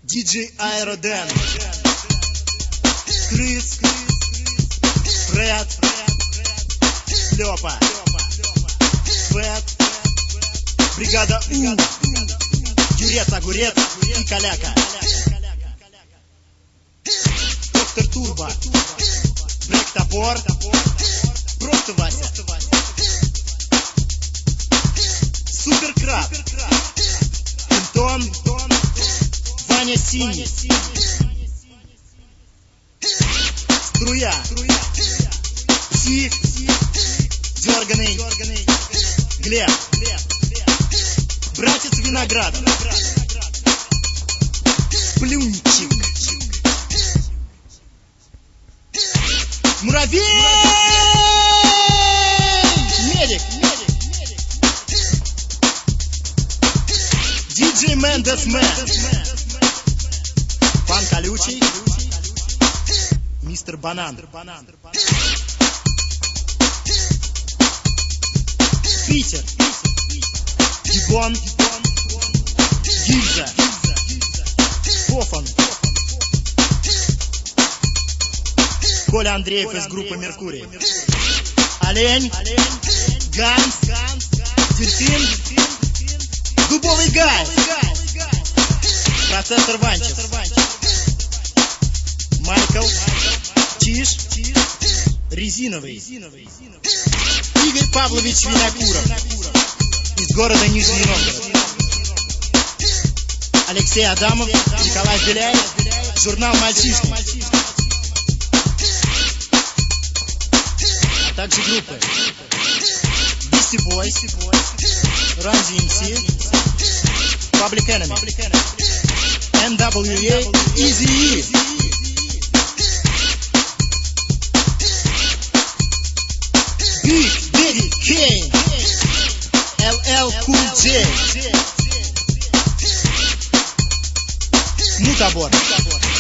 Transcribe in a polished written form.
DJ Aerodance, Крыс, Фред, Лёпа, Фэт, бригада У, Юрец, Огурец и Каляка, Доктор Турбо, Блэк Топор, просто Вася, Супер Краб, Пинтон, Ваня Синий, Струя, Псих, Дерганый, Глеб, Братец Виноградов, Плюнчик, Муравей, Медик, DJ Мендес Мэн, Пан Колючий, Мистер Банан, Питер, Гибон, Гильза, Кофан, Коля Андреев из группы Меркурий, Олень, Ганс, Дельфин, Дубовый Гай, Процессор Ванчес, Майкл, Чиж, Резиновый, Игорь Павлович Винокуров из города Нижний Новгород, Алексей Адамов, Николай Беляев, журнал «Мальчишник», а также группы Beastie Boys, Run DMC, Public Enemy, NWA, Eazy-E, Big Daddy Kane, LL Cool J, Мутабор.